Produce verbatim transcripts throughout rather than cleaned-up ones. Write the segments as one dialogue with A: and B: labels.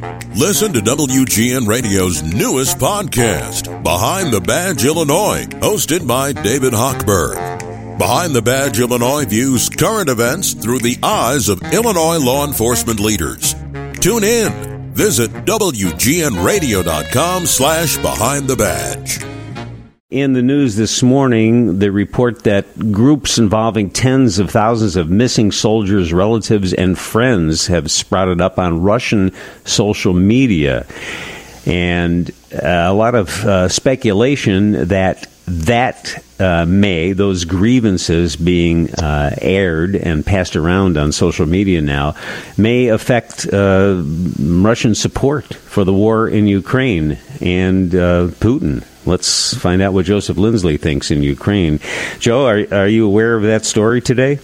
A: Listen to W G N Radio's newest podcast, Behind the Badge Illinois, hosted by David Hochberg. Behind the Badge Illinois views current events through the eyes of Illinois law enforcement leaders. Tune in. Visit W G N radio dot com slash behind the badge.
B: In the news this morning, the report that groups involving tens of thousands of missing soldiers, relatives, and friends have sprouted up on Russian social media. And uh, a lot of uh, speculation that that uh, may, those grievances being uh, aired and passed around on social media now, may affect uh, Russian support for the war in Ukraine and uh, Putin. Let's find out what Joseph Lindsley thinks in Ukraine. Joe, are, are you aware of that story today?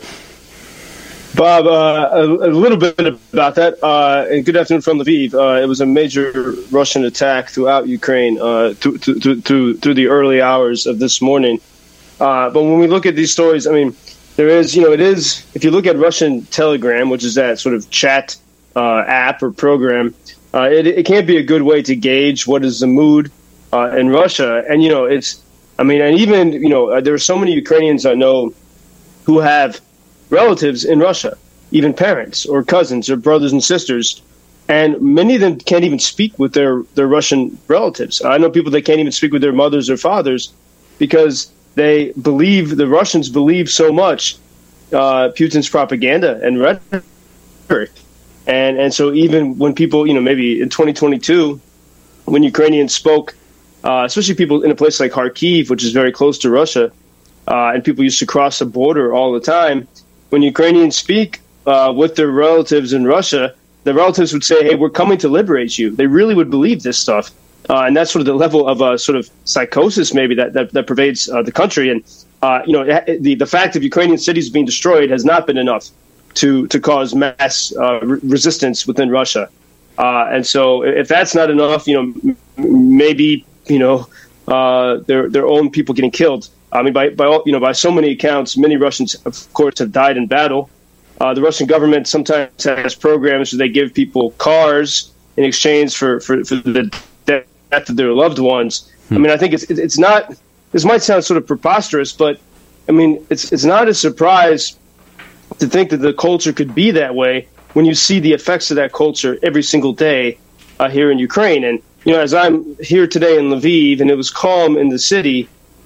C: Bob, uh, a, a little bit about that. Uh, and good afternoon from Lviv. Uh, it was a major Russian attack throughout Ukraine uh, through, through, through, through the early hours of this morning. Uh, but when we look at these stories, I mean, there is, you know, it is, if you look at Russian Telegram, which is that sort of chat uh, app or program, uh, it, it can't be a good way to gauge what is the mood uh, in Russia. And, you know, it's, I mean, and even, you know, uh, there are so many Ukrainians I know who have relatives in Russia, even parents or cousins or brothers and sisters, and many of them can't even speak with their, their Russian relatives. I know people that can't even speak with their mothers or fathers because they believe, the Russians believe so much uh, Putin's propaganda and rhetoric. And and so even when people, you know, maybe in twenty twenty-two, when Ukrainians spoke, uh, especially people in a place like Kharkiv, which is very close to Russia, uh, and people used to cross the border all the time, when Ukrainians speak uh, with their relatives in Russia, the relatives would say, hey, we're coming to liberate you. They really would believe this stuff. Uh, and that's sort of the level of uh, sort of psychosis maybe that, that, that pervades uh, the country. And, uh, you know, the, the fact of Ukrainian cities being destroyed has not been enough to, to cause mass uh, re- resistance within Russia. Uh, and so if that's not enough, you know, m- maybe, you know, uh, their their own people getting killed. I mean, by, by all, you know, by so many accounts, many Russians, of course, have died in battle. Uh, the Russian government sometimes has programs where they give people cars in exchange for, for, for the death of their loved ones. Hmm. I mean, I think it's it's not, this might sound sort of preposterous, but, I mean, it's it's not a surprise to think that the culture could be that way when you see the effects of that culture every single day uh, here in Ukraine. And, you know, as I'm here today in Lviv, and it was calm in the city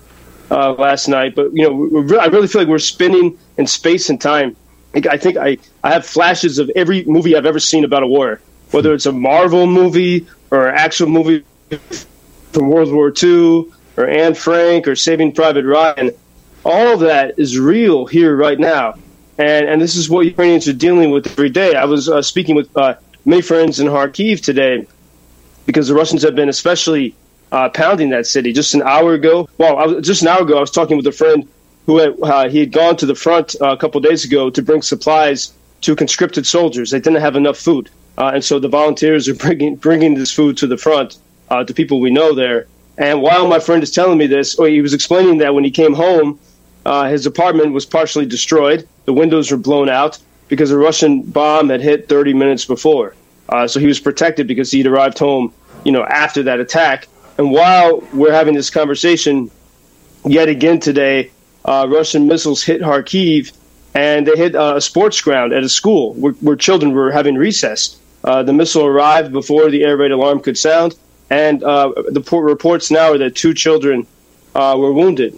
C: Uh, last night, but you know, we're, I really feel like we're spinning in space and time. I think I, I have flashes of every movie I've ever seen about a war, whether it's a Marvel movie or an actual movie from World War Two or Anne Frank or Saving Private Ryan. All of that is real here right now, and and this is what Ukrainians are dealing with every day. I was uh, speaking with uh, many friends in Kharkiv today because the Russians have been especially Uh, pounding that city. Just an hour ago, well, I was, just an hour ago, I was talking with a friend who had, uh, he had gone to the front uh, a couple of days ago to bring supplies to conscripted soldiers. They didn't have enough food, uh, and so the volunteers are bringing bringing this food to the front uh, to people we know there. And while my friend is telling me this, or he was explaining that when he came home, uh, his apartment was partially destroyed. The windows were blown out because a Russian bomb had hit thirty minutes before. Uh, so he was protected because he'd arrived home, you know, after that attack. And while we're having this conversation, yet again today, uh, Russian missiles hit Kharkiv, and they hit uh, a sports ground at a school where, where children were having recess. Uh, the missile arrived before the air raid alarm could sound, and uh, the reports now are that two children uh, were wounded.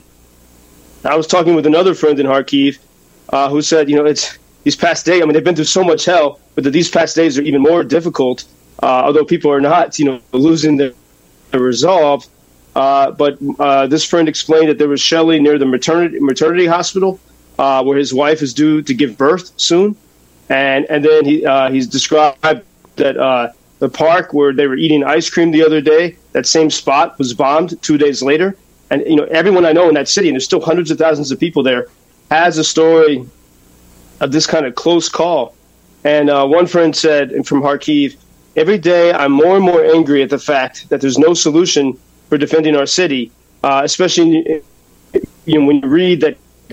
C: I was talking with another friend in Kharkiv uh, who said, you know, it's these past days, I mean, they've been through so much hell, but that these past days are even more difficult, uh, although people are not, you know, losing their resolve. Uh, but uh, this friend explained that there was shelling near the maternity maternity hospital uh, where his wife is due to give birth soon. And and then he uh, he's described that uh, the park where they were eating ice cream the other day, that same spot was bombed two days later. And, you know, everyone I know in that city, and there's still hundreds of thousands of people there, has a story of this kind of close call. And uh, one friend said, and from Kharkiv, every day I'm more and more angry at the fact that there's no solution for defending our city, uh, especially you know, when you read that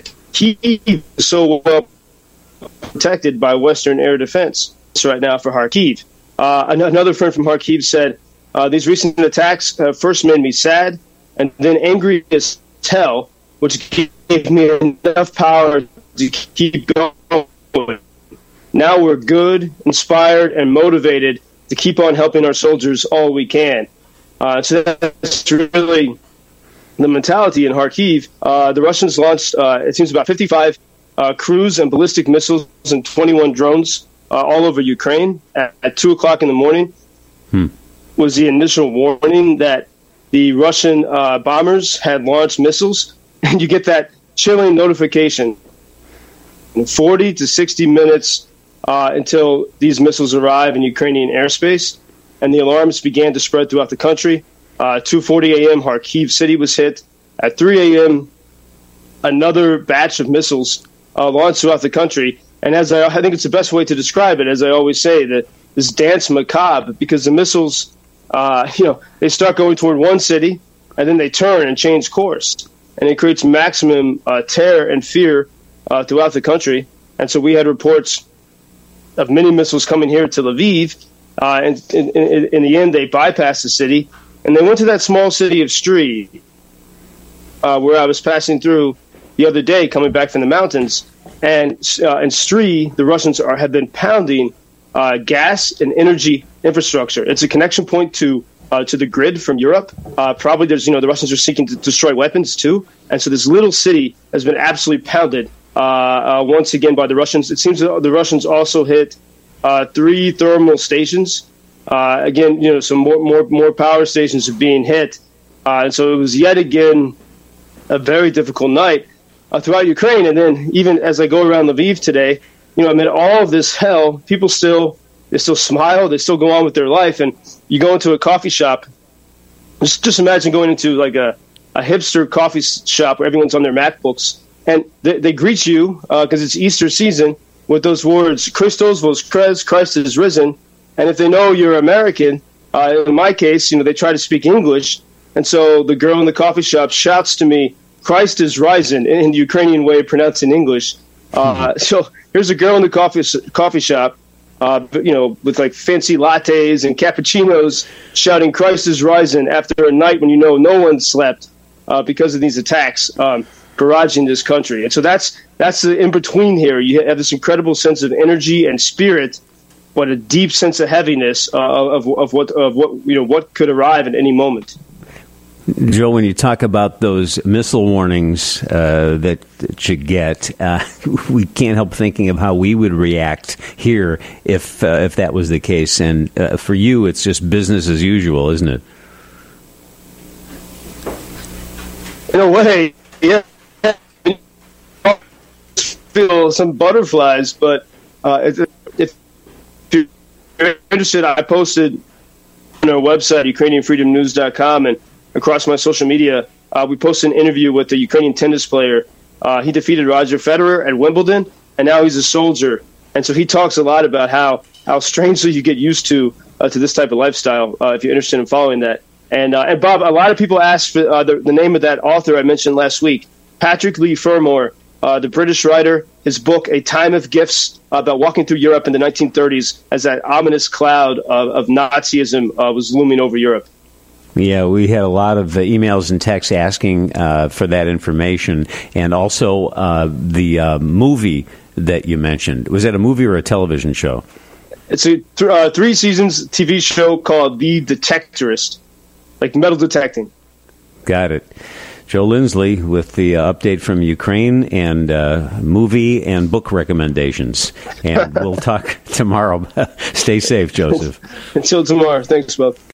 C: Kyiv is so well protected by Western air defense right now for Kharkiv. Uh, another friend from Kharkiv said, uh, these recent attacks uh, first made me sad and then angry as hell, which gave me enough power to keep going. Now we're good, inspired, and motivated to keep on helping our soldiers all we can. Uh, so that's really the mentality in Kharkiv. Uh, the Russians launched, uh, it seems, about fifty-five uh, cruise and ballistic missiles and twenty-one drones uh, all over Ukraine at, at two o'clock in the morning. Hmm. Was the initial warning that the Russian uh, bombers had launched missiles, and you get that chilling notification in forty to sixty minutes uh, until these missiles arrive in Ukrainian airspace, and the alarms began to spread throughout the country. Uh, two forty a.m., Kharkiv City was hit. At three a.m., another batch of missiles uh, launched throughout the country. And as I, I think it's the best way to describe it, as I always say, that this dance macabre, because the missiles, uh, you know, they start going toward one city, and then they turn and change course. And it creates maximum uh, terror and fear uh, throughout the country. And so we had reports of many missiles coming here to Lviv. Uh, and in, in, in the end, they bypassed the city, and they went to that small city of Stry, uh, where I was passing through the other day, coming back from the mountains. And uh, in Stry, the Russians are, have been pounding uh, gas and energy infrastructure. It's a connection point to uh, to the grid from Europe. Uh, probably there's, you know, the Russians are seeking to destroy weapons too. And so this little city has been absolutely pounded uh, uh, once again by the Russians. It seems that the Russians also hit uh, three thermal stations. Uh, again, you know, some more, more, more power stations are being hit. Uh, and so it was yet again a very difficult night uh, throughout Ukraine. And then even as I go around Lviv today, you know, amid all of this hell, people still, they still smile, they still go on with their life. And you go into a coffee shop, just, just imagine going into like a, a hipster coffee shop where everyone's on their MacBooks, and they, they greet you because uh, it's Easter season with those words, Christos voskres, Christ is risen. And if they know you're American, uh, in my case, you know, they try to speak English. And so the girl in the coffee shop shouts to me, Christ is risen, in the Ukrainian way pronounced in English. Uh, mm-hmm. So here's a girl in the coffee coffee shop, uh, you know, with like fancy lattes and cappuccinos shouting, Christ is risen after a night when you know no one slept uh, because of these attacks um, barraging this country. And so that's that's the in-between here. You have this incredible sense of energy and spirit, but a deep sense of heaviness uh, of of what of what you know what could arrive at any moment.
B: Joe, when you talk about those missile warnings uh, that, that you get, uh, we can't help thinking of how we would react here if uh, if that was the case. And uh, for you, it's just business as usual, isn't it?
C: In a way, yeah. I feel some butterflies, but uh, if, if you're interested, I posted on our website, Ukrainian Freedom News dot com, and across my social media, uh, we posted an interview with the Ukrainian tennis player. Uh, he defeated Roger Federer at Wimbledon, and now he's a soldier. And so he talks a lot about how, how strangely you get used to uh, to this type of lifestyle, uh, if you're interested in following that. And, uh, and Bob, a lot of people asked for uh, the, the name of that author I mentioned last week, Patrick Leigh Fermor, uh, the British writer. His book, A Time of Gifts, uh, about walking through Europe in the nineteen thirties as that ominous cloud of, of Nazism uh, was looming over Europe.
B: Yeah, we had a lot of uh, emails and texts asking uh, for that information, and also uh, the uh, movie that you mentioned. Was that a movie or a television show?
C: It's a th- uh, three seasons T V show called The Detectorist, like metal detecting.
B: Got it. Joe Lindsley with the uh, update from Ukraine and uh, movie and book recommendations. And we'll talk tomorrow. Stay safe, Joseph.
C: Until tomorrow. Thanks, Bob.